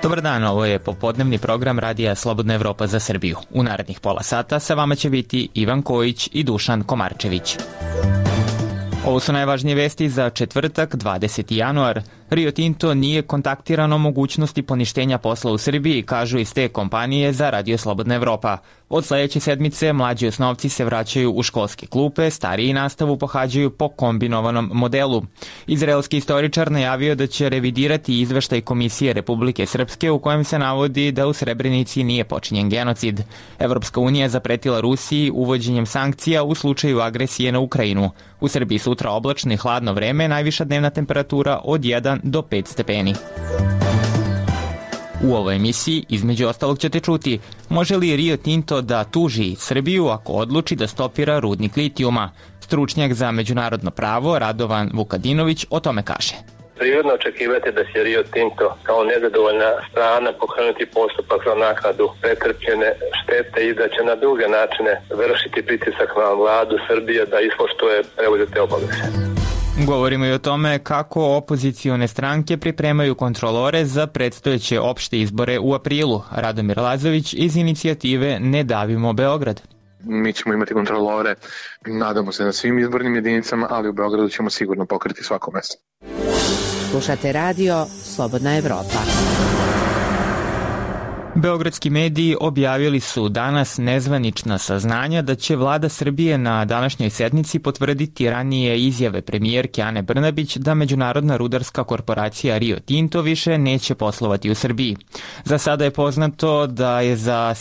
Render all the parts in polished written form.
Dobar dan, ovo je popodnevni program Radija Slobodna Evropa za Srbiju. U narednih pola sata sa vama će biti Ivan Kojić i Dušan Komarčević. Ovo su najvažnije vesti za četvrtak, 20. januar. Rio Tinto nije kontaktiran o mogućnosti poništenja posla u Srbiji, kažu iz te kompanije za Radio Slobodna Evropa. Od sledeće sedmice mlađi osnovci se vraćaju u školske klupe, stariji nastavu pohađaju po kombinovanom modelu. Izraelski istoričar najavio da će revidirati izveštaj Komisije Republike Srpske u kojem se navodi da u Srebrenici nije počinjen genocid. Evropska unija zapretila Rusiji uvođenjem sankcija u slučaju agresije na Ukrajinu. U Srbiji sutra oblačno i hladno vreme, najviša dnevna temperatura od 1 do 5 stepeni. U ovoj emisiji, između ostalog, ćete čuti može li Rio Tinto da tuži Srbiju ako odluči da stopira rudnik litijuma. Stručnjak za međunarodno pravo Radovan Vukadinović o tome kaže. Prirodno očekivati da će Rio Tinto kao nezadovoljna strana pokrenuti postupak za naknadu pretrpljene štete i da će na druge načine vršiti pritisak na vladu Srbije da ispoštuje preuzete obaveze. Govorimo i o tome kako opozicione stranke pripremaju kontrolore za predstojeće opšte izbore u aprilu. Radomir Lazović iz inicijative Ne davimo Beograd. Mi ćemo imati kontrolore, nadamo se na svim izbornim jedinicama, ali u Beogradu ćemo sigurno pokriti svako mesto. Slušate radio Slobodna Evropa. Beogradski mediji objavili su danas nezvanična saznanja da će vlada Srbije na današnjoj sednici potvrditi ranije izjave premijerke Ane Brnabić da međunarodna rudarska korporacija Rio Tinto više neće poslovati u Srbiji. Za sada je poznato da je za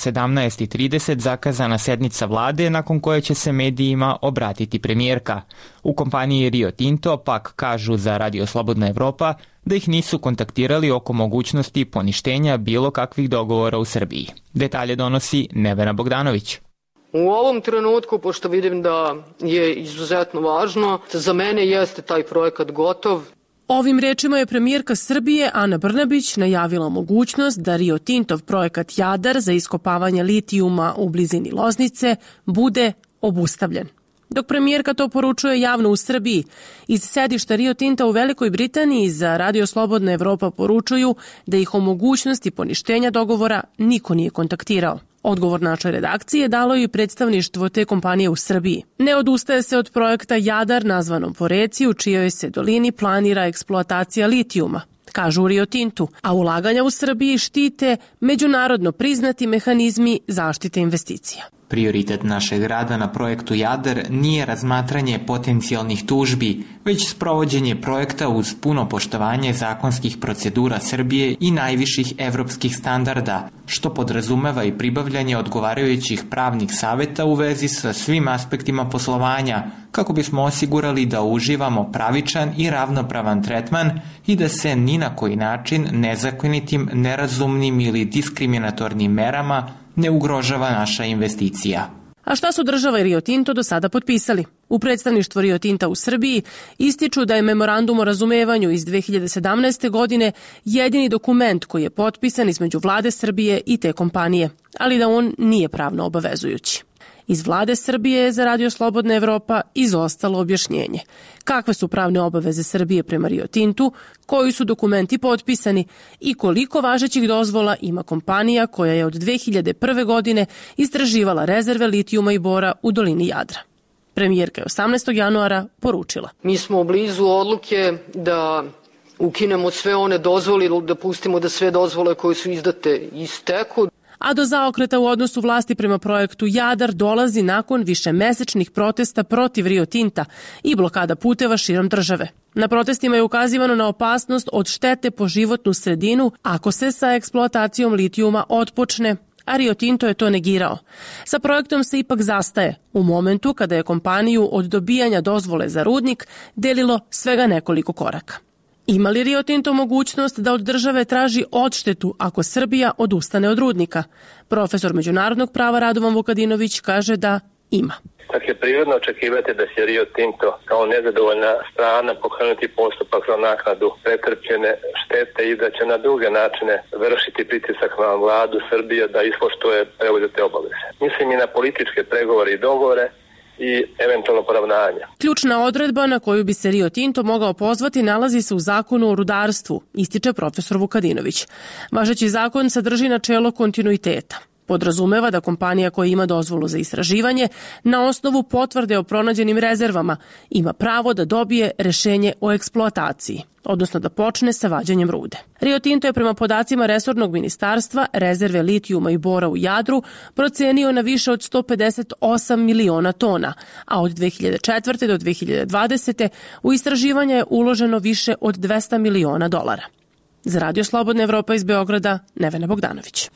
17:30 zakazana sednica vlade nakon koje će se medijima obratiti premijerka. U kompaniji Rio Tinto pak kažu za Radio Slobodna Evropa da ih nisu kontaktirali oko mogućnosti poništenja bilo kakvih dogovora u Srbiji. Detalje donosi Nevena Bogdanović. U ovom trenutku, pošto vidim da je izuzetno važno, za mene jeste taj projekat gotov. Ovim rečima je premijerka Srbije Ana Brnabić najavila mogućnost da Rio Tintov projekat Jadar za iskopavanje litijuma u blizini Loznice bude obustavljen. Dok premijerka to poručuje javno u Srbiji, iz sedišta Rio Tinta u Velikoj Britaniji za Radio Slobodna Evropa poručuju da ih o mogućnosti poništenja dogovora niko nije kontaktirao. Odgovor našoj redakcije dalo je i predstavništvo te kompanije u Srbiji. Ne odustaje se od projekta Jadar, nazvanom po reci u čijoj se dolini planira eksploatacija litijuma, kažu u Rio Tintu, a ulaganja u Srbiji štite međunarodno priznati mehanizmi zaštite investicija. Prioritet našeg rada na projektu Jadar nije razmatranje potencijalnih tužbi, već sprovođenje projekta uz puno poštovanje zakonskih procedura Srbije i najviših evropskih standarda, što podrazumeva i pribavljanje odgovarajućih pravnih saveta u vezi sa svim aspektima poslovanja, kako bismo osigurali da uživamo pravičan i ravnopravan tretman i da se ni na koji način nezakonitim, nerazumnim ili diskriminatornim merama ne ugrožava naša investicija. A šta su država i Rio Tinto do sada potpisali? U predstavništvu Rio Tinta u Srbiji ističu da je memorandum o razumevanju iz 2017. godine jedini dokument koji je potpisan između vlade Srbije i te kompanije, ali da on nije pravno obavezujući. Iz vlade Srbije za Radio Slobodna Evropa izostalo objašnjenje. Kakve su pravne obaveze Srbije prema Rio Tintu, koji su dokumenti potpisani i koliko važećih dozvola ima kompanija koja je od 2001. godine istraživala rezerve litijuma i bora u dolini Jadra. Premijerka je 18. januara poručila. Mi smo blizu odluke da ukinemo sve one dozvole ili da pustimo da sve dozvole koje su izdate isteku. A do zaokreta u odnosu vlasti prema projektu Jadar dolazi nakon višemesečnih protesta protiv Rio Tinta i blokada puteva širom države. Na protestima je ukazivano na opasnost od štete po životnu sredinu ako se sa eksploatacijom litijuma otpočne, a Rio Tinto je to negirao. Sa projektom se ipak zastaje u momentu kada je kompaniju od dobijanja dozvole za rudnik delilo svega nekoliko koraka. Ima li Rio Tinto mogućnost da od države traži odštetu ako Srbija odustane od rudnika? Profesor međunarodnog prava Radovan Vukadinović kaže da ima. Dakle, prirodno očekivati da će Rio Tinto kao nezadovoljna strana pokrenuti postupak za naknadu pretrpljene štete i da će na druge načine vršiti pritisak na vladu Srbije da ispoštuje preuzete obaveze. Mislim i na političke pregovore i dogovore i eventualno poravnanja. Ključna odredba na koju bi se Rio Tinto mogao pozvati nalazi se u zakonu o rudarstvu, ističe profesor Vukadinović. Važeći zakon sadrži načelo kontinuiteta. Podrazumeva da kompanija koja ima dozvolu za istraživanje na osnovu potvrde o pronađenim rezervama ima pravo da dobije rešenje o eksploataciji, odnosno da počne sa vađenjem rude. Rio Tinto je prema podacima resornog ministarstva rezerve litijuma i bora u Jadru procenio na više od 158 miliona tona, a od 2004. do 2020. u istraživanje je uloženo više od 200 miliona dolara. Za Radio Slobodna Evropa iz Beograda, Nevena Bogdanović.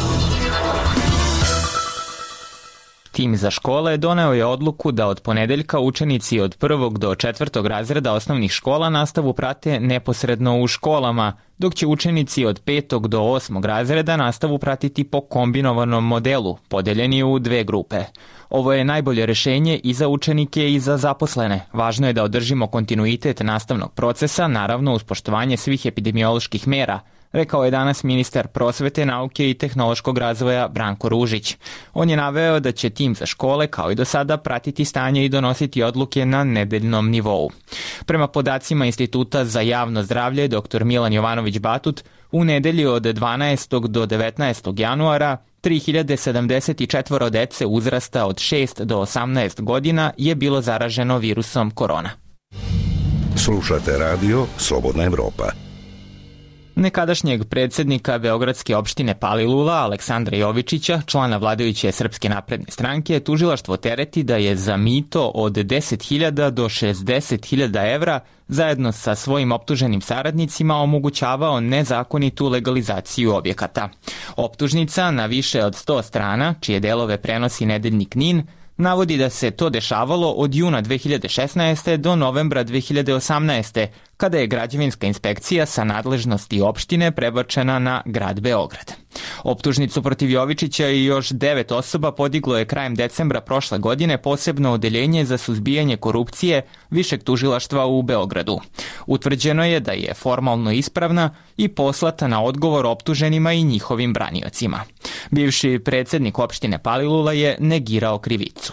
Tim za škole doneo je odluku da od ponedeljka učenici od 1. do 4. razreda osnovnih škola nastavu prate neposredno u školama, dok će učenici od 5. do 8. razreda nastavu pratiti po kombinovanom modelu, podeljeni u dve grupe. Ovo je najbolje rešenje i za učenike i za zaposlene. Važno je da održimo kontinuitet nastavnog procesa, naravno uz poštovanje svih epidemioloških mera, rekao je danas ministar prosvete, nauke i tehnološkog razvoja Branko Ružić. On je naveo da će tim za škole, kao i do sada, pratiti stanje i donositi odluke na nedeljnom nivou. Prema podacima Instituta za javno zdravlje, dr. Milan Jovanović-Batut, u nedelju od 12. do 19. januara 3074 dece uzrasta od 6 do 18 godina je bilo zaraženo virusom korona. Slušate radio Slobodna Evropa. Nekadašnjeg predsjednika Beogradske opštine Palilula, Aleksandra Jovičića, člana vladajuće Srpske napredne stranke, tužilaštvo tereti da je za mito od 10.000 do 60.000 evra zajedno sa svojim optuženim saradnicima omogućavao nezakonitu legalizaciju objekata. Optužnica na više od 100 strana, čije delove prenosi nedeljnik NIN, navodi da se to dešavalo od juna 2016. do novembra 2018. kada je građevinska inspekcija sa nadležnosti opštine prebačena na grad Beograd. Optužnicu protiv Jovičića i još 9 osoba podiglo je krajem decembra prošle godine posebno odeljenje za suzbijanje korupcije Višeg tužilaštva u Beogradu. Utvrđeno je da je formalno ispravna i poslata na odgovor optuženima i njihovim braniocima. Bivši predsjednik opštine Palilula je negirao krivicu.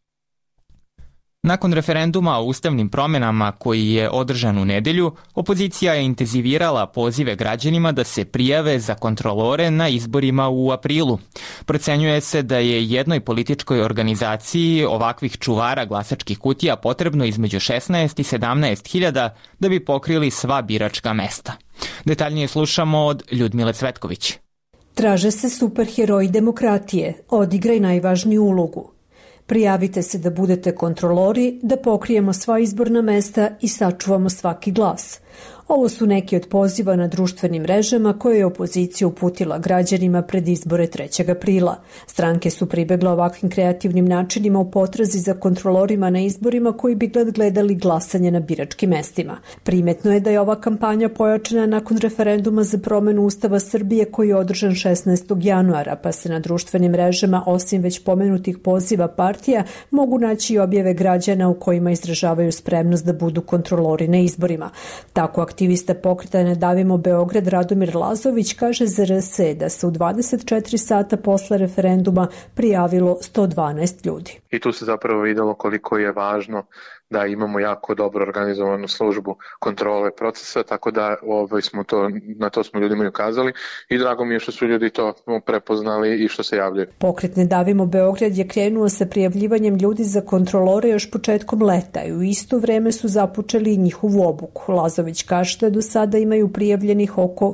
Nakon referenduma o ustavnim promjenama koji je održan u nedelju, opozicija je intenzivirala pozive građanima da se prijave za kontrolore na izborima u aprilu. Procenjuje se da je jednoj političkoj organizaciji ovakvih čuvara glasačkih kutija potrebno između 16 i 17 hiljada da bi pokrili sva biračka mesta. Detaljnije slušamo od Ljudmile Cvetković. Traže se superheroji demokratije, odigraj najvažniju ulogu. Prijavite se da budete kontrolori, da pokrijemo sva izborna mesta i sačuvamo svaki glas. Ovo su neki od poziva na društvenim mrežama koje je opozicija uputila građanima pred izbore 3. aprila. Stranke su pribegle ovakvim kreativnim načinima u potrazi za kontrolorima na izborima koji bi gledali glasanje na biračkim mestima. Primetno je da je ova kampanja pojačana nakon referenduma za promenu Ustava Srbije koji je održan 16. januara, pa se na društvenim mrežama, osim već pomenutih poziva partija, mogu naći i objave građana u kojima izražavaju spremnost da budu kontrolori na izborima. Tako aktivista pokreta Ne davimo Beograd Radomir Lazović kaže za RS da se u 24 sata posle referenduma prijavilo 112 ljudi. I tu se zapravo videlo koliko je važno da imamo jako dobro organizovanu službu kontrole procesa, tako da na to smo ljudima i ukazali i drago mi je što su ljudi to prepoznali i što se javljaju. Pokret Ne davimo Beograd je krenuo sa prijavljivanjem ljudi za kontrolore još početkom leta i u isto vreme su započeli njihovu obuku. Lazović kaže da do sada imaju prijavljenih oko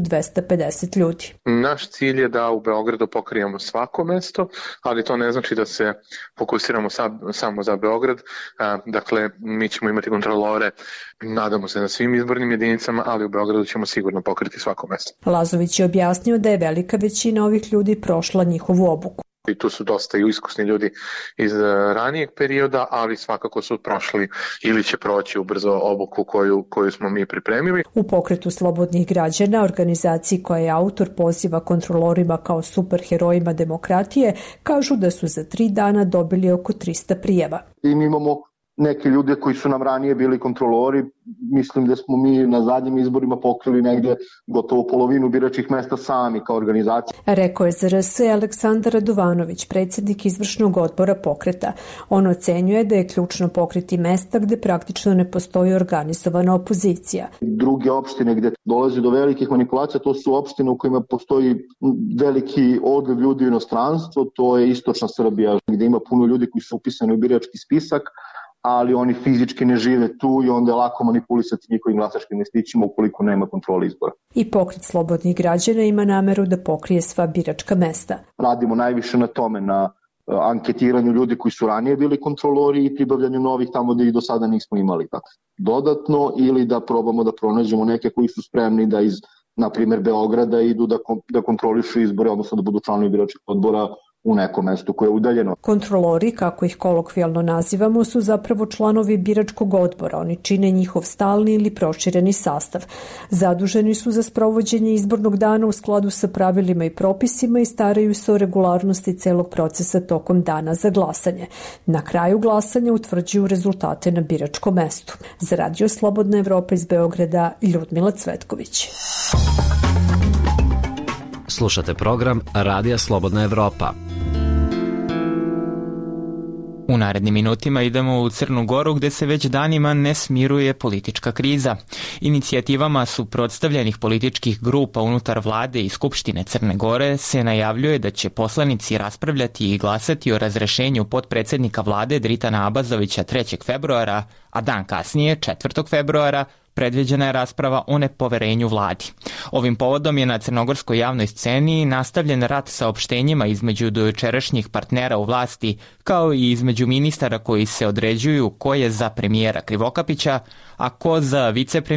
1250 ljudi. Naš cilj je da u Beogradu pokrijemo svako mesto, ali to ne znači da se fokusiramo samo za Beograd. Dakle, mi ćemo imati kontrolore, nadamo se na svim izbornim jedinicama, ali u Beogradu ćemo sigurno pokriti svako mesto. Lazović je objasnio da je velika većina ovih ljudi prošla njihovu obuku. I tu su dosta i iskusni ljudi iz ranijeg perioda, ali svakako su prošli ili će proći ubrzo obuku koju smo mi pripremili. U pokretu slobodnih građana, organizaciji koja je autor poziva kontrolorima kao superherojima demokratije, kažu da su za 3 dana dobili oko 300 prijava. I mi imamo neke ljude koji su nam ranije bili kontrolori. Mislim da smo mi na zadnjim izborima pokrili negde gotovo polovinu biračkih mesta sami kao organizacija. Rekao je za RS Aleksandar Radovanović, predsjednik izvršnog odbora pokreta. On ocenjuje da je ključno pokriti mesta gde praktično ne postoji organizovana opozicija. Druge opštine gde dolazi do velikih manipulacija, to su opštine u kojima postoji veliki odliv ljudi u inostranstvo, to je istočna Srbija gde ima puno ljudi koji su upisani u birački spisak, ali oni fizički ne žive tu i onda je lako manipulisati njihovim glasačkim listićima ukoliko nema kontrole izbora. I pokret slobodnih građana ima nameru da pokrije sva biračka mesta. Radimo najviše na tome, na anketiranju ljudi koji su ranije bili kontrolori i pribavljanju novih tamo gde ih do sada nismo imali. Dodatno ili da probamo da pronađemo neke koji su spremni da iz, na primjer, Beograda idu da kontrolišu izbore, odnosno da budu članovi biračkih odbora u nekom mestu koje je udaljeno. Kontrolori, kako ih kolokvijalno nazivamo, su zapravo članovi biračkog odbora. Oni čine njihov stalni ili prošireni sastav. Zaduženi su za sprovođenje izbornog dana u skladu sa pravilima i propisima i staraju se o regularnosti celog procesa tokom dana za glasanje. Na kraju glasanja utvrđuju rezultate na biračkom mestu. Za Radio Slobodna Evropa iz Beograda, Ljudmila Cvetković. Slušate program Radija Slobodna Evropa. U narednim minutima idemo u Crnu Goru gde se već danima ne smiruje politička kriza. Inicijativama suprotstavljenih političkih grupa unutar vlade i Skupštine Crne Gore se najavljuje da će poslanici raspravljati i glasati o razrešenju potpredsednika vlade Dritana Abazovića 3. februara, a dan kasnije, 4. februara, predviđena je rasprava o nepoverenju vladi. Ovim povodom je na crnogorskoj javnoj sceni nastavljen rat saopštenjima između dojučerašnjih partnera u vlasti, kao i između ministara koji se određuju ko je za premijera Krivokapića, a ko za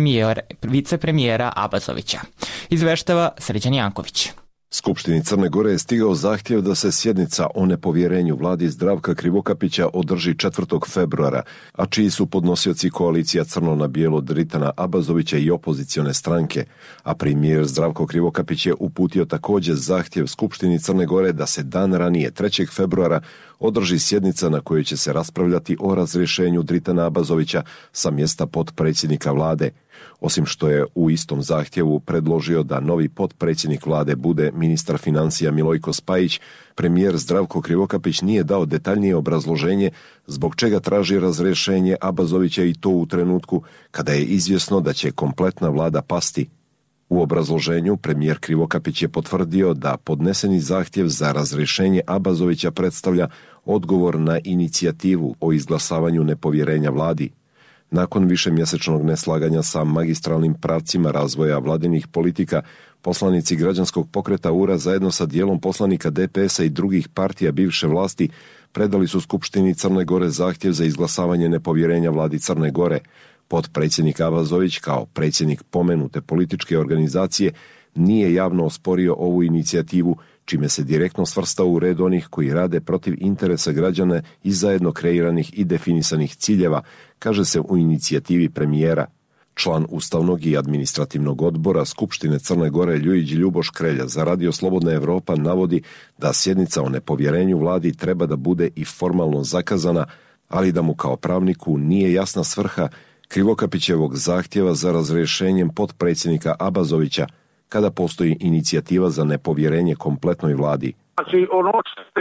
vicepremijera Abazovića. Izveštava Srđan Janković. Skupštini Crne Gore je stigao zahtjev da se sjednica o nepovjerenju vladi Zdravka Krivokapića održi 4. februara, a čiji su podnosioci koalicija Crno na bijelo Dritana Abazovića i opozicione stranke, a premijer Zdravko Krivokapić je uputio također zahtjev Skupštini Crne Gore da se dan ranije 3. februara održi sjednica na kojoj će se raspravljati o razrješenju Dritana Abazovića sa mjesta potpredsjednika vlade. Osim što je u istom zahtjevu predložio da novi potpredsjednik vlade bude ministar financija Milojko Spajić, premijer Zdravko Krivokapić nije dao detaljnije obrazloženje zbog čega traži razrješenje Abazovića i to u trenutku kada je izvjesno da će kompletna vlada pasti. U obrazloženju premijer Krivokapić je potvrdio da podneseni zahtjev za razrješenje Abazovića predstavlja odgovor na inicijativu o izglasavanju nepovjerenja vladi. Nakon višemjesečnog neslaganja sa magistralnim pravcima razvoja vladinih politika, poslanici građanskog pokreta URA zajedno sa dijelom poslanika DPS-a i drugih partija bivše vlasti predali su Skupštini Crne Gore zahtjev za izglasavanje nepovjerenja vladi Crne Gore. Potpredsjednik Abazović, kao predsjednik pomenute političke organizacije, nije javno osporio ovu inicijativu, čime se direktno svrstao u red onih koji rade protiv interesa građana i zajedno kreiranih i definisanih ciljeva, kaže se u inicijativi premijera. Član Ustavnog i administrativnog odbora Skupštine Crne Gore Ljujić Ljuboš Krelja za Radio Slobodna Evropa navodi da sjednica o nepovjerenju vladi treba da bude i formalno zakazana, ali da mu kao pravniku nije jasna svrha Krivokapićevog zahtjeva za razrješenjem potpredsjednika Abazovića kada postoji inicijativa za nepovjerenje kompletnoj vladi. Znači ono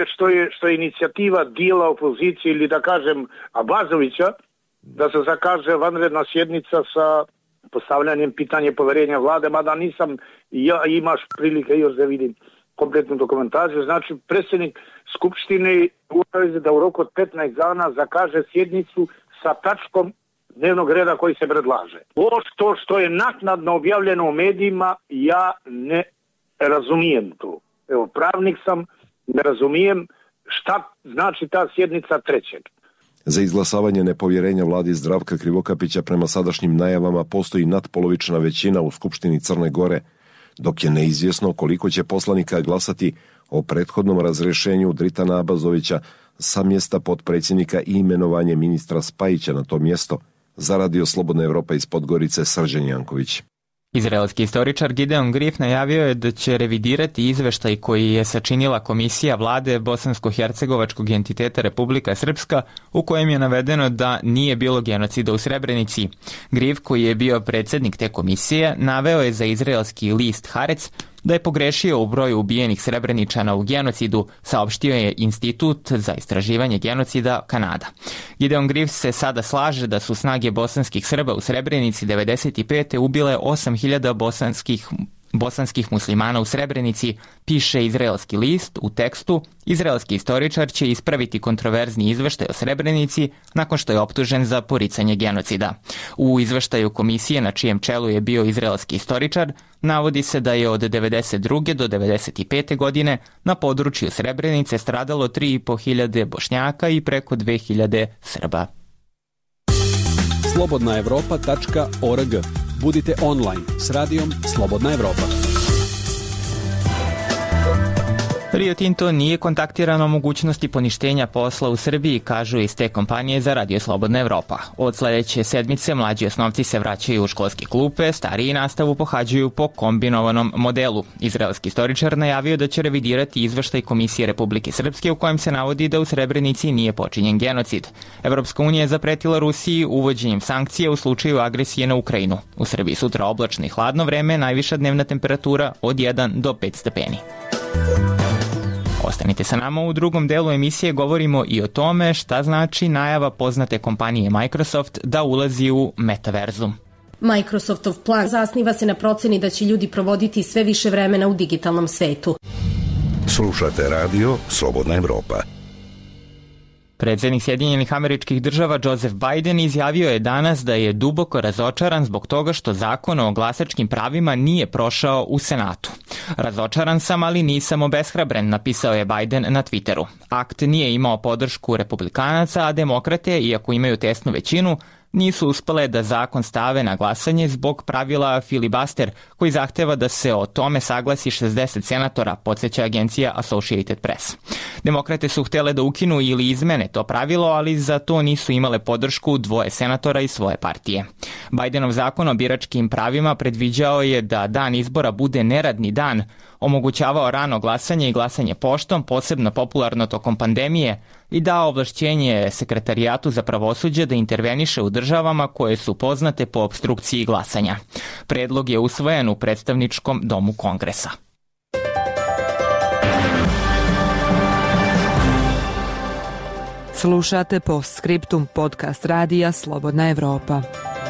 što je inicijativa dijela opozicije ili da kažem Abazovića, da se zakaže vanredna sjednica sa postavljanjem pitanja poverenja vlade, mada nisam imaš prilike još da vidim kompletnu dokumentaciju. Znači predsjednik Skupštine da u roku od 15 dana zakaže sjednicu sa tačkom dnevnog reda koji se predlaže. Ovo što je naknadno objavljeno u medijima, ja ne razumijem to. Evo, pravnik sam, ne razumijem šta znači ta sjednica 3. Za izglasavanje nepovjerenja vladi Zdravka Krivokapića prema sadašnjim najavama postoji nadpolovična većina u Skupštini Crne Gore, dok je neizvjesno koliko će poslanika glasati o prethodnom razrješenju Dritana Abazovića sa mjesta potpredsjednika i imenovanje ministra Spajića na to mjesto. Za Radio Slobodna Evropa iz Podgorice, Srđan Janković. Izraelski istoričar Gideon Grif najavio je da će revidirati izveštaj koji je sačinila Komisija vlade Bosansko-hercegovačkog entiteta Republika Srpska, u kojem je navedeno da nije bilo genocida u Srebrenici. Grif, koji je bio predsjednik te komisije, naveo je za izraelski list Haaretz da je pogrešio u broju ubijenih Srebreničana u genocidu, saopštio je Institut za istraživanje genocida Kanada. Gideon Grif se sada slaže da su snage bosanskih Srba u Srebrenici 1995. ubile 8.000 bosanskih muslimana u Srebrenici, piše izraelski list u tekstu. Izraelski istoričar će ispraviti kontroverzni izveštaj o Srebrenici nakon što je optužen za poricanje genocida. U izveštaju komisije, na čijem čelu je bio izraelski istoričar, navodi se da je od 1992. do 1995. godine na području Srebrenice stradalo 3.500 Bošnjaka i preko 2.000 Srba. slobodnaevropa.org. Budite online s radijom Slobodna Evropa. Rio Tinto nije kontaktiran o mogućnosti poništenja posla u Srbiji, kažu iz te kompanije za Radio Slobodna Evropa. Od sledeće sedmice mlađi osnovci se vraćaju u školske klupe, stariji nastavu pohađaju po kombinovanom modelu. Izraelski istoričar najavio da će revidirati izveštaj Komisije Republike Srpske u kojem se navodi da u Srebrenici nije počinjen genocid. Evropska unija je zapretila Rusiji uvođenjem sankcija u slučaju agresije na Ukrajinu. U Srbiji sutra oblačno i hladno vreme, najviša dnevna temperatura od 1 do 5 stepeni. Ostanite sa nama, u drugom delu emisije govorimo i o tome šta znači najava poznate kompanije Microsoft da ulazi u metaverzum. Microsoftov plan zasniva se na proceni da će ljudi provoditi sve više vremena u digitalnom svetu. Slušate radio Slobodna Evropa. Predsjednik Sjedinjenih Američkih Država Joseph Biden izjavio je danas da je duboko razočaran zbog toga što zakon o glasačkim pravima nije prošao u Senatu. Razočaran sam, ali nisam obeshrabren, napisao je Biden na Twitteru. Akt nije imao podršku republikanaca, a demokrate, iako imaju tesnu većinu, nisu uspele da zakon stave na glasanje zbog pravila filibuster, koji zahteva da se o tome saglasi 60 senatora, podsjeća agencija Associated Press. Demokrate su htjele da ukinu ili izmene to pravilo, ali za to nisu imale podršku 2 senatora iz svoje partije. Bidenov zakon o biračkim pravima predviđao je da dan izbora bude neradni dan, omogućavao rano glasanje i glasanje poštom, posebno popularno tokom pandemije, i dao ovlašćenje Sekretarijatu za pravosuđe da interveniše u državama koje su poznate po opstrukciji glasanja. Predlog je usvojen u predstavničkom domu Kongresa. Slušate Postscriptum, podcast radija Slobodna Evropa.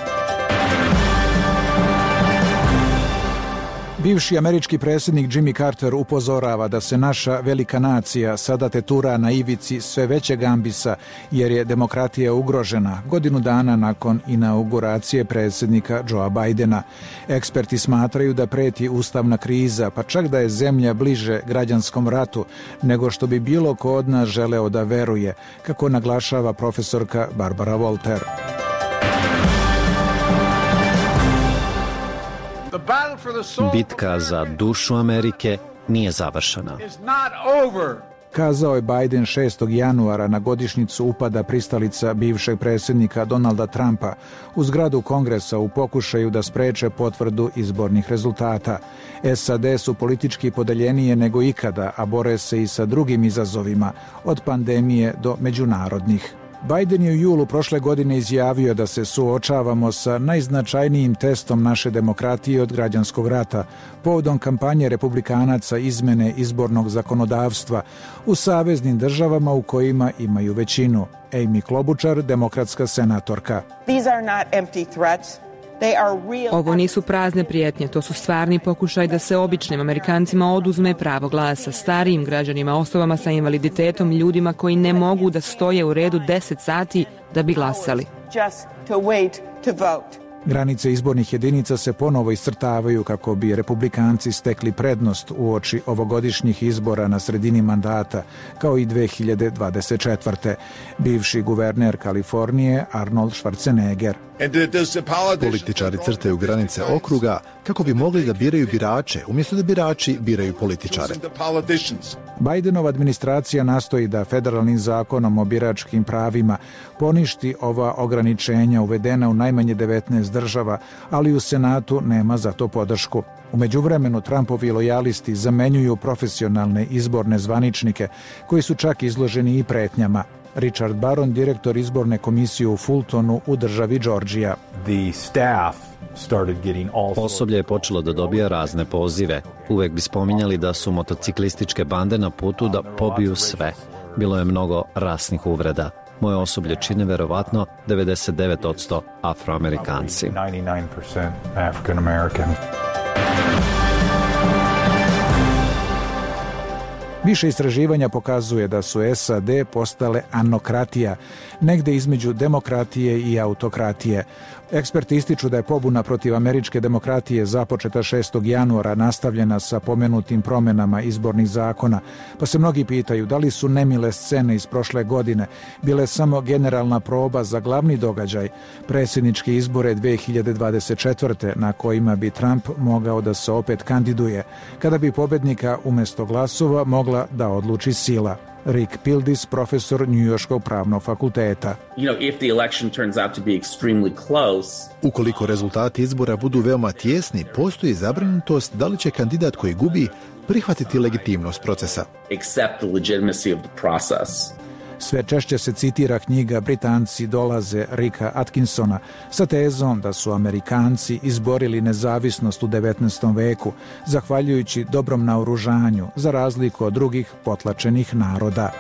Bivši američki predsjednik Jimmy Carter upozorava da se naša velika nacija sada tetura na ivici sve većeg ambisa jer je demokratija ugrožena godinu dana nakon inauguracije predsjednika Joea Bidena. Eksperti smatraju da preti ustavna kriza, pa čak da je zemlja bliže građanskom ratu nego što bi bilo ko od nas želeo da veruje, kako naglašava profesorka Barbara Volter. Bitka za dušu Amerike nije završena. Kazao je Biden 6. januara na godišnjicu upada pristalica bivšeg predsjednika Donalda Trumpa u zgradu Kongresa u pokušaju da spreče potvrdu izbornih rezultata. SAD su politički podeljenije nego ikada, a bore se i sa drugim izazovima, od pandemije do međunarodnih. Biden je u julu prošle godine izjavio da se suočavamo sa najznačajnijim testom naše demokratije od građanskog rata, povodom kampanje republikanaca izmene izbornog zakonodavstva u saveznim državama u kojima imaju većinu. Amy Klobučar, demokratska senatorka. These are not empty threats. Ovo nisu prazne prijetnje, to su stvarni pokušaj da se običnim Amerikancima oduzme pravo glasa, starijim građanima, osobama sa invaliditetom, ljudima koji ne mogu da stoje u redu 10 sati da bi glasali. Granice izbornih jedinica se ponovo iscrtavaju kako bi republikanci stekli prednost uoči ovogodišnjih izbora na sredini mandata, kao i 2024. Bivši guverner Kalifornije Arnold Schwarzenegger. Političari crtaju granice okruga kako bi mogli da biraju birače, umjesto da birači biraju političare. Bidenova administracija nastoji da federalnim zakonom o biračkim pravima poništi ova ograničenja uvedena u najmanje 19 19 država, ali u Senatu nema za to podršku. U međuvremenu Trumpovi lojalisti zamenjuju profesionalne izborne zvaničnike koji su čak izloženi i pretnjama. Richard Barron, direktor izborne komisije u Fultonu u državi Georgija. Osoblje je počelo da dobija razne pozive. Uvek bi spominjali da su motociklističke bande na putu da pobiju sve. Bilo je mnogo rasnih uvreda. Moje osoblje čine verovatno 99% Afroamerikanci. Više istraživanja pokazuje da su SAD postale anokratija, negde između demokratije i autokratije. Eksperti ističu da je pobuna protiv američke demokratije započeta 6. januara nastavljena sa pomenutim promenama izbornih zakona, pa se mnogi pitaju da li su nemile scene iz prošle godine bile samo generalna proba za glavni događaj, predsjedničke izbore 2024. na kojima bi Trump mogao da se opet kandiduje, kada bi pobednika umjesto glasova mogla da odluči sila. Rick Pildis, profesor Njujorškog pravnog fakulteta. Ukoliko rezultati izbora budu veoma tjesni, postoji zabrinutost da li će kandidat koji gubi prihvatiti legitimnost procesa. Sve češće se citira knjiga Britanci dolaze Ricka Atkinsona sa tezom da su Amerikanci izborili nezavisnost u 19. veku, zahvaljujući dobrom naoružanju, za razliku od drugih potlačenih naroda.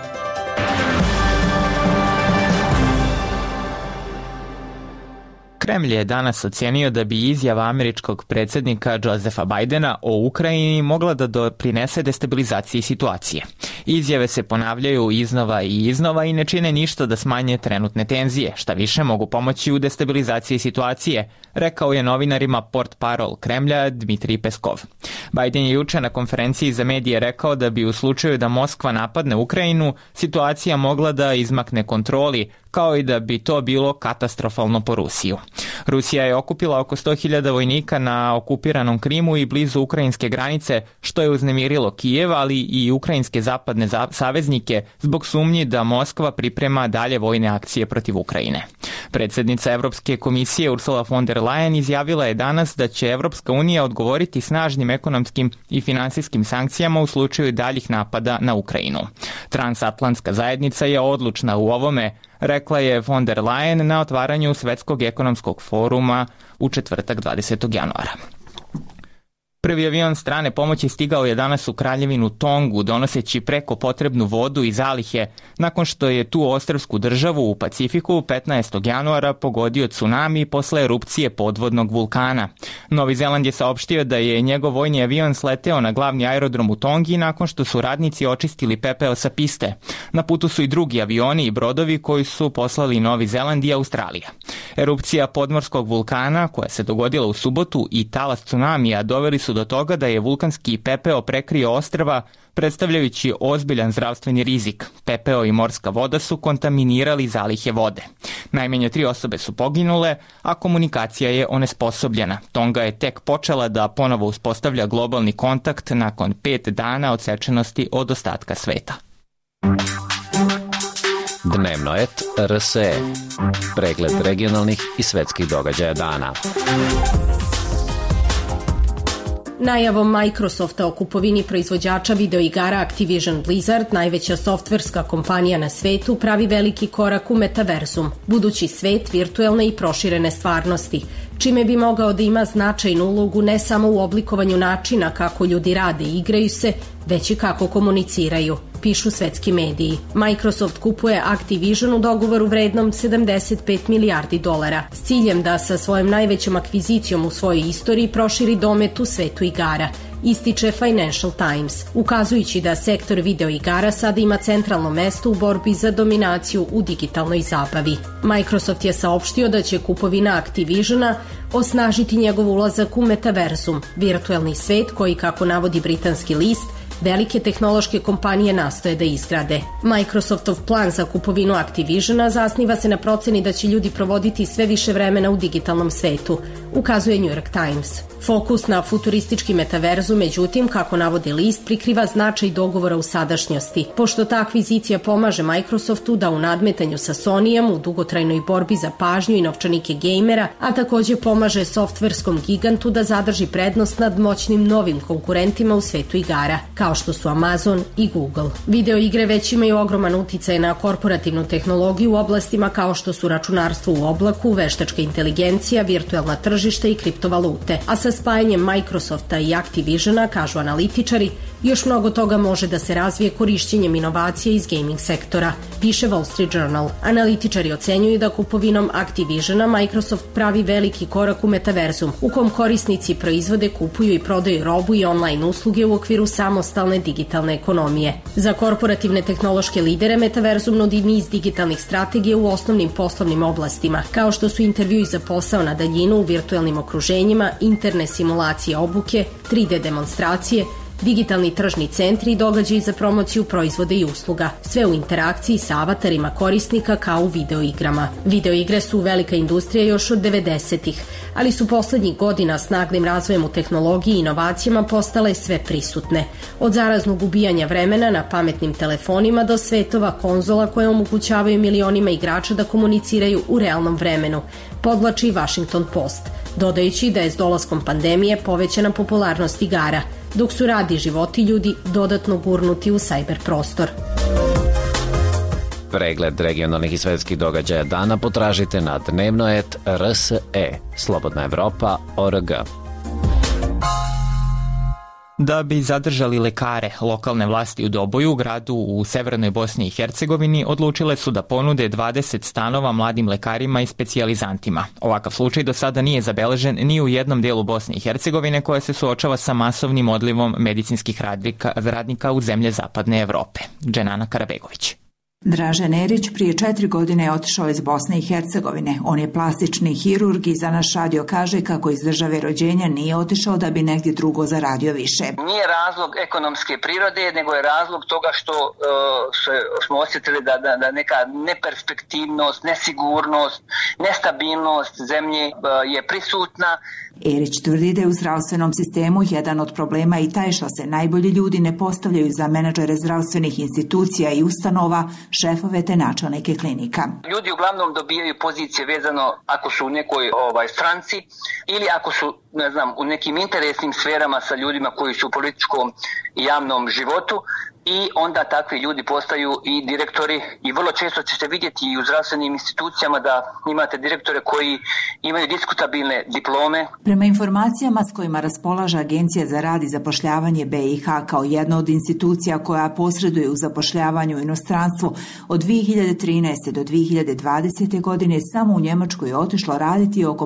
Kremlj je danas ocenio da bi izjava američkog predsjednika Josepha Bidena o Ukrajini mogla da doprinese destabilizaciji situacije. Izjave se ponavljaju iznova i ne čine ništa da smanje trenutne tenzije, šta više mogu pomoći u destabilizaciji situacije, rekao je novinarima portparol Kremlja Dmitrij Peskov. Biden je juče na konferenciji za medije rekao da bi u slučaju da Moskva napadne Ukrajinu, situacija mogla da izmakne kontroli, kao i da bi to bilo katastrofalno po Rusiju. Rusija je okupila oko 100.000 vojnika na okupiranom Krimu i blizu ukrajinske granice, što je uznemirilo Kijev, ali i ukrajinske zapadne saveznike zbog sumnji da Moskva priprema dalje vojne akcije protiv Ukrajine. Predsjednica Evropske komisije Ursula von der Leyen izjavila je danas da će Evropska unija odgovoriti snažnim ekonomskim i finansijskim sankcijama u slučaju daljih napada na Ukrajinu. Transatlantska zajednica je odlučna u ovome, rekla je von der Leyen na otvaranju Svetskog ekonomskog foruma u četvrtak 20. januara. Prvi avion strane pomoći stigao je danas u Kraljevinu Tongu, donoseći preko potrebnu vodu i zalihe, nakon što je tu ostrvsku državu u Pacifiku 15. januara pogodio tsunami posle erupcije podvodnog vulkana. Novi Zeland je saopštio da je njegov vojni avion sleteo na glavni aerodrom u Tongi nakon što su radnici očistili pepeo sa piste. Na putu su i drugi avioni i brodovi koji su poslali Novi Zeland i Australija. Erupcija podmorskog vulkana, koja se dogodila u subotu, i talas tsunamija doveli su do toga da je vulkanski pepeo prekrio ostrva, predstavljajući ozbiljan zdravstveni rizik. Pepeo i morska voda su kontaminirali zalihe vode. Najmanje 3 osobe su poginule, a komunikacija je onesposobljena. Tonga je tek počela da ponovo uspostavlja globalni kontakt nakon 5 dana odsečenosti od ostatka sveta. Dnevno et RSE. Pregled regionalnih i svetskih događaja dana. Najavom Microsofta o kupovini proizvođača videoigara Activision Blizzard, najveća softverska kompanija na svetu, pravi veliki korak u metaverzum, budući svet virtuelne i proširene stvarnosti, čime bi mogao da ima značajnu ulogu ne samo u oblikovanju načina kako ljudi rade i igraju se, već i kako komuniciraju, pišu svetski mediji. Microsoft kupuje Activision u dogovoru vrednom $75 milijardi s ciljem da sa svojom najvećom akvizicijom u svojoj istoriji proširi domet u svetu igara, ističe Financial Times, ukazujući da sektor videoigara sada ima centralno mesto u borbi za dominaciju u digitalnoj zabavi. Microsoft je saopštio da će kupovina Activisiona osnažiti njegov ulazak u metaverzum, virtuelni svet koji, kako navodi britanski list, velike tehnološke kompanije nastoje da izgrade. Microsoftov plan za kupovinu Activisiona zasniva se na proceni da će ljudi provoditi sve više vremena u digitalnom svetu, ukazuje New York Times. Fokus na futuristički metaverzum, međutim, kako navodi list, prikriva značaj dogovora u sadašnjosti, pošto ta akvizicija pomaže Microsoftu da u nadmetanju sa Sonyjem u dugotrajnoj borbi za pažnju i novčanike gejmera, a takođe pomaže softverskom gigantu da zadrži prednost nad moćnim novim konkurentima u svetu igara, kao što su Amazon i Google. Video igre već imaju ogroman uticaj na korporativnu tehnologiju u oblastima kao što su računarstvo u oblaku, veštačka inteligencija, virtuelna tržišta i kriptovalute, a sa spajanjem Microsofta i Activisiona, kažu analitičari, još mnogo toga može da se razvije korišćenjem inovacija iz gaming sektora, piše Wall Street Journal. Analitičari ocenjuju da kupovinom Activisiona Microsoft pravi veliki korak u metaverzum, u kom korisnici proizvode, kupuju i prodaju robu i online usluge u okviru samostalne digitalne ekonomije. Za korporativne tehnološke lidere metaverzum nudi niz digitalnih strategija u osnovnim poslovnim oblastima, kao što su intervjui za posao na daljinu u virtuelnim okruženjima, interne simulacije obuke, 3D demonstracije, digitalni tržni centri i događaji za promociju proizvoda i usluga, sve u interakciji sa avatarima korisnika kao u videoigrama. Videoigre su velika industrija još od 90-ih, ali su poslednjih godina s naglim razvojem u tehnologiji i inovacijama postale sve prisutne. Od zaraznog ubijanja vremena na pametnim telefonima do svetova konzola koje omogućavaju milionima igrača da komuniciraju u realnom vremenu, podvlači Washington Post, dodajući da je s dolaskom pandemije povećana popularnost igara, dok su rad i životi ljudi dodatno gurnuti u sajber prostor. Pregled regionalnih i svetskih događaja dana potražite na dnevno.rs.e, Slobodna Evropa.org. Da bi zadržali lekare, lokalne vlasti u Doboju, gradu u severnoj Bosni i Hercegovini, odlučile su da ponude 20 stanova mladim lekarima i specijalizantima. Ovakav slučaj do sada nije zabeležen ni u jednom delu Bosne i Hercegovine koja se suočava sa masovnim odlivom medicinskih radnika u zemlje zapadne Evrope. Dženana Karabegović. Dražen Erić prije 4 godine je otišao iz Bosne i Hercegovine. On je plastični hirurg i za naš radio kaže kako iz države rođenja nije otišao da bi negdje drugo zaradio više. Nije razlog ekonomske prirode, nego je razlog toga što smo osjetili da neka neperspektivnost, nesigurnost, nestabilnost zemlje je prisutna. Erić tvrdi da je u zdravstvenom sistemu jedan od problema i taj što se najbolji ljudi ne postavljaju za menadžere zdravstvenih institucija i ustanova, šefove te načelnike klinika. Ljudi uglavnom dobijaju pozicije vezano ako su u nekoj stranci ili ako su, u nekim interesnim sferama sa ljudima koji su u političkom i javnom životu. I onda takvi ljudi postaju i direktori i vrlo često ćete vidjeti i u zdravstvenim institucijama da imate direktore koji imaju diskutabilne diplome. Prema informacijama s kojima raspolaže Agencija za rad i zapošljavanje BiH kao jedna od institucija koja posreduje u zapošljavanju u inostranstvu, od 2013. do 2020. godine samo u Njemačkoj je otišlo raditi oko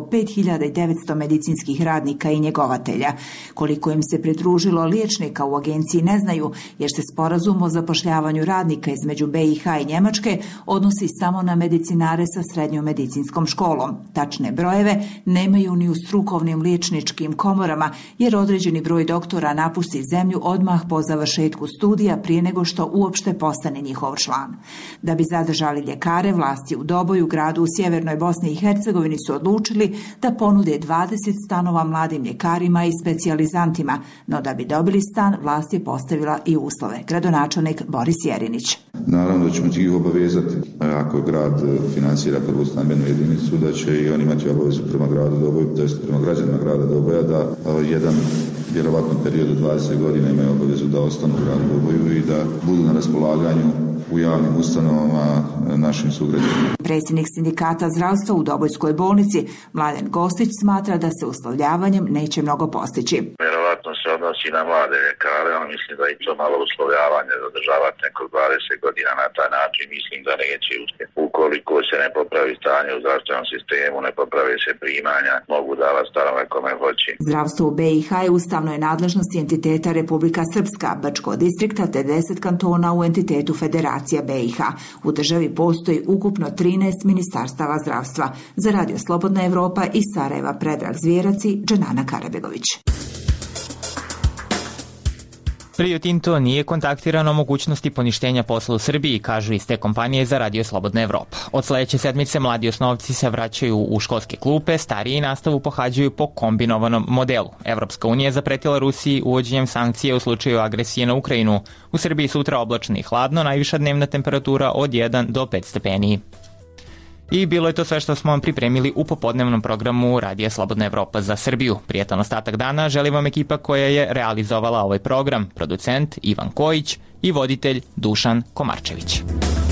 5900 medicinskih radnika i njegovatelja. Koliko im se pridružilo liječnika u agenciji ne znaju, jer se sporazum o zapošljavanju radnika između BiH i Njemačke odnosi samo na medicinare sa srednjom medicinskom školom. Tačne brojeve nemaju ni u strukovnim liječničkim komorama, jer određeni broj doktora napusti zemlju odmah po završetku studija prije nego što uopšte postane njihov član. Da bi zadržali ljekare, vlasti u Doboju, gradu u sjevernoj Bosni i Hercegovini, su odlučili da ponude 20 stanova mladim ljekarima i specijalizantima, no da bi dobili stan, vlast je postavila i uslove. Gradonačelnik Boris Jerinić. Naravno da ćemo ih obavezati, ako grad finansira prvu stambenu jedinicu, da će i oni imati obavezu prema gradu Doboju, tj. prema građanima grada Doboja, da jedan vjerovatno period od 20 godina imaju obavezu da ostanu u gradu Doboju i da budu na raspolaganju u javnim ustanovama našim sugrađanima. Predsjednik sindikata zdravstva u Dobojskoj bolnici Mladen Gostić smatra da se uslovljavanjem neće mnogo postići. Vjerovatno se odnosi na mlade ljekare, ali mislim da i to malo uslovljavanje zadržavati neko 20 godina na taj način, mislim da neće uspjeti. Ukoliko se ne popravi stanje u zdravstvenom sistemu, ne popravi se primanja, mogu davati stanove kome hoće. Zdravstvo u BiH je ustavnoj nadležnosti entiteta Republika Srpska, Bačko distrikta te 10 kantona u entitetu Federacija BiH. U državi postoji ukupno 13 ministarstava zdravstva. Za Radio Slobodna Evropa iz Sarajeva Predrag Zvijerac i Dženana Karabegović. Rio Tinto nije kontaktiran o mogućnosti poništenja posla u Srbiji, kažu iz te kompanije za Radio Slobodna Evropa. Od sledeće sedmice mladi osnovci se vraćaju u školske klupe, stariji nastavu pohađaju po kombinovanom modelu. Evropska unija je zapretila Rusiji uvođenjem sankcije u slučaju agresije na Ukrajinu. U Srbiji sutra oblačno i hladno, najviša dnevna temperatura od 1 do 5 stepeni. I bilo je to sve što smo vam pripremili u popodnevnom programu Radija Slobodna Evropa za Srbiju. Prijetan ostatak dana želi vam ekipa koja je realizovala ovaj program, producent Ivan Kojić i voditelj Dušan Komarčević.